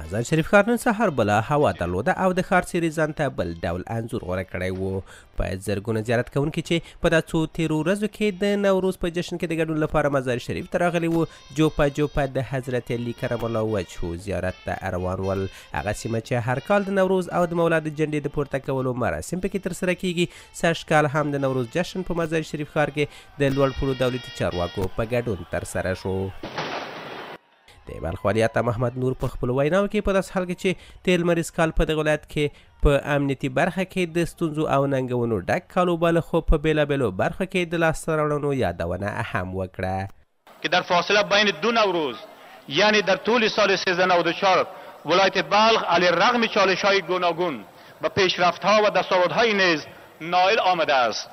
مزار شریف ښار نن سهار بله هوا درلوده او د ښار څیرې ځان ته بل ډول انځور غوره کړی و. په زرګونه زیارت کوونکي چې په دا څو تیرو ورځو کې د نوروز په جشن کې د ګډون لپاره مزار شریف ته راغلي وو، جوپه د حضرت علي کرم الله وجهه زیارت ته روان ول. هغه سیمه چې هر کال د نوروز او د مولا د جنډې د پورته کولو مراسم پکې ترسره کیږي، سږ کال هم د نوروز جشن په مزار شریف ښار کې د لوړ پوړو دولتي چارواکو په ګډون ترسره شو. د بلخ والي عطا محمد نور په خپلو ویناو کې په داسې حال کې چې تېر لمریز کال په دغه ولایت کې په امنیتي برخه کې د ستونزو او ننګونو ډک کال وباله، خو په بېلابېلو برخو کې د لاسته راوړنو یادونه هم وکړه که در فاصله بین دو نوروز یعنی در طول سال 1394 ولایت بلخ علیرغم چالش‌های گوناگون و پیشرفت‌ها و دستاوردهای نیز نائل آمده است.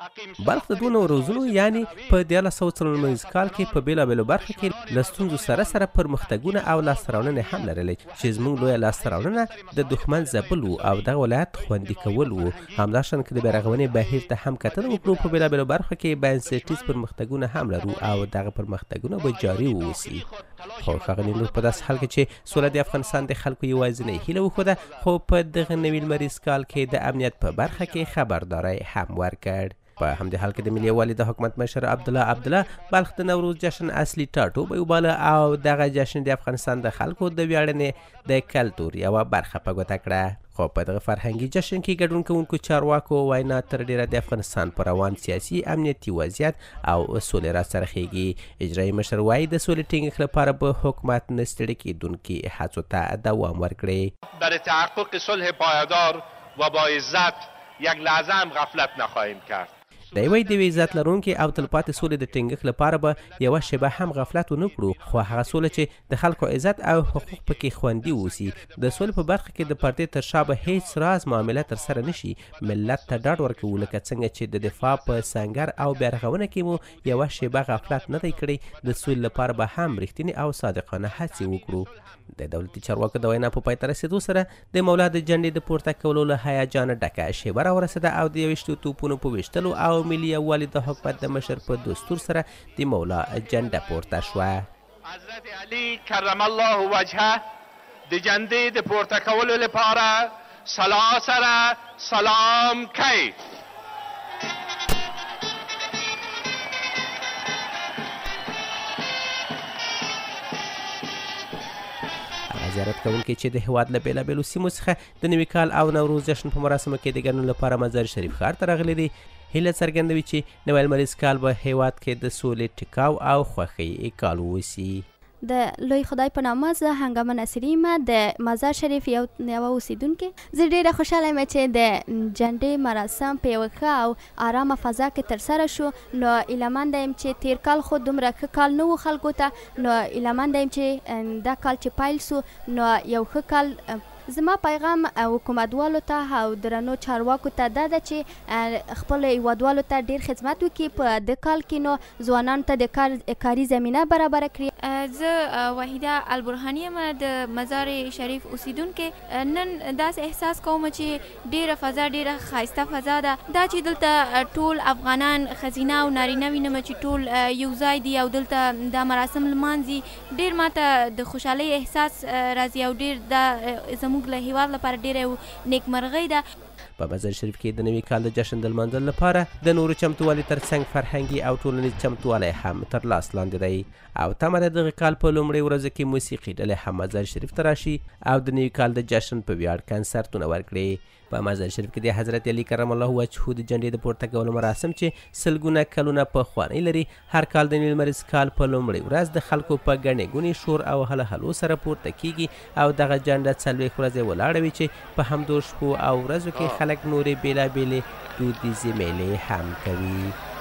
بلخ د 2 نوروزونو یعنی په 1994 کال کې په بېلابېلو برخو کې له ستونزو سره سره پرمختګونه او لاسته راوړنې هم لرلې، چې زموږ لویه لاسته راوړنه د دښمن ځپل و او دغه ولایت خوندي کول و. همداشان که د بیارغونې بهیر ته هم کتنه وکړو، په بېلابېلو برخو کې بنسټیز پرمختګونه هم لرو او دغه پرمختګونه به جاري واوسي. خو ښاغلي نور په داسې حال کې چې سوله د افغانستان د خلکو یوازینۍ هیله وښوده، خو په دغه نوي لمریز کال کې د امنیت په برخه کې خبرداری هم ورکړ. په همدې حال کې د ملي یووالي د حکومت مشر عبدالله بلخ د نوروز جشن اصلي ټاټوبی وباله او دغه جشن د افغانستان د خلکو د ویاړنې د کلتور یوه برخه په ګوته کړه. خو په دغه فرهنګي جشن کې ګډون کوونکو چارواکو وینا تر ډیره د افغانستان پر روان سیاسي امنیتي وضعیت او سولې راڅرخیږي. اجرایي مشر وایي د سولې ټینګښت لپاره به حکومت نه ستړي کیدونکي هڅو ته دوام ورکړي. برای تحقق صلح پایدار و با عزت یک لحظه هم غفلت نخواهیم کرد. د یوې د عزت لرونکي او تلپاتې سولې د ټینګښت لپاره به یوه شیبه هم غفلت ونه کړو، خو هغه سوله چې د خلکو عزت او حقوق پکې خوندي اوسي. د سولې په برخه کې د پردې تر شا به هیڅ راز معامله ترسره نشي. ملت ته ډاډ ورکوو لکه څنګه چې د دفاع په سنګر او بیارغونه کې مو یوه شیبه غفلت نه دی کړی. د سولې لپاره به هم رښتینې او صادقانه هڅې وکړو. د دولتي چارواکو د وینا په پای ته رسېدو سره د مولا د جنډې د پورته کولو له هیجانه ډکه شیبه راورسېده او د 20 توپونو په ویشتلو او ملي یووالي د حکومت د مشر په دستور سره د مولا جنډه پورته شوه. حضرت علي کرم الله وجهه د جنډې د پورته کولو لپاره سلاسل سلام کوي. زیارت کوونکي چې د هیواد له بېلابېلو سیمو څخه د نوي کال او نوروز جشن په مراسمو کې د ګډون لپاره مزار شریف ښار ته راغلي دي، هیله څرګندوي چې نوی لمریز کال به هیواد کې د سولې ټیکاو او خوښۍ کال ووسي. د لوی خدای په نامه زه هنګامه نصیري یم د مزار شریف یوه اوسیدونکې. زه ډېره خوشحاله یم چې د جنډې مراسم په یوه ښه او آرامه فضا کې ترسره شو. نو هیلهمنده یم چې تیر کال خو دومره ښه کال نه و خلکو ته، نو هیلهمنده یم چې دا کال چې پیل سو نو یو ښه کال. زما پیغام حکومتوالو ته او درنو چارواکو ته دا ده چې خپل هیوادوالو ته ډیر خدمت وکړي په د کال کې، نو ځوانانو ته د کاري زمینه برابره کړي. زه وحیده البرهاني یم د مزار شریف اوسیدونکې. نن داسې احساس کوم چې ډیره فضا ډیره ښایسته فضا ده، دا چې دلته ټول افغانان ښځینه او نارینه وینم چې ټول یو ځای دي او دلته دا مراسم لمانځي. ډیر ماته د خوشحالۍ احساس راځي او ډیر دا موږ له هیواد لپاره ډېره نیکمرغۍ ده. په مزار شریف کې د نوي کال د جشن د لمانځلو لپاره د نورو چمتووالي ترڅنګ فرهنګي او ټولنیز چمتووالی هم تر لاس لاندې دی او تمه ده دغه کال په لومړۍ ورځو کې موسیقي ډلې هم مزار شریف ته راشي او د نوي کال د جشن په ویاړ کنسرتونه ورکړي. په مزار شریف کې د حضرت علي کرم الله وجهه د جنډې د پورته کولو مراسم چې سلګونه کلونه پخوانۍ لري، هر کال د نوي لمریز کال په لومړۍ ورځ د خلکو په ګڼې ګوڼې شور او هله هلو سره پورته کیږي او دغه جنډه 4 ورځې ولاړه وي چې په همدو شپو او ورځو کې خلک نورې بېلابېلې دودیزې میلې هم کوي.